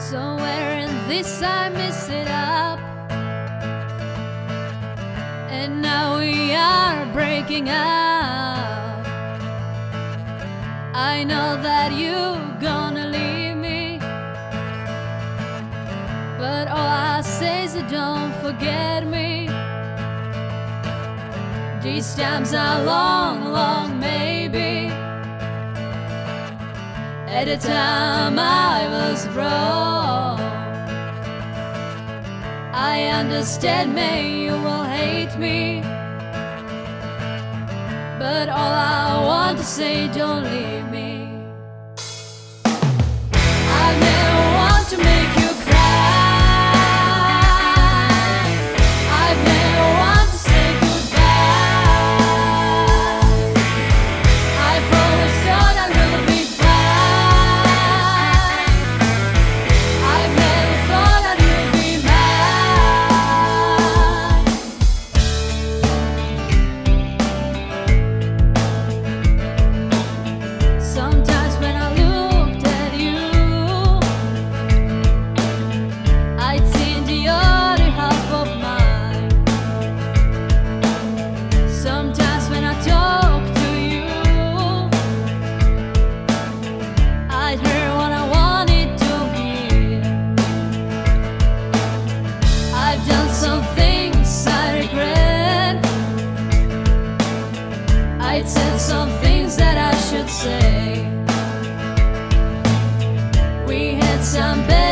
Somewhere in this I messed it up, and now we are breaking up. I know that you're gonna leave me, but all I say is don't forget me. These times are long, long maybe. At the time I was wrong. I understand, maybe you will hate me, but all I want to say, don't leave me. I never want to make you cry. I never want to say goodbye. I've always thought I will be fine. I've never thought I will be mine. Sometimes when I looked at you, I'd seen the other half of mine. Sometimes when I talk to you, I'd hear what I wanted to hear. I've done some things I regret. I'd said some things that I should say. We had some bad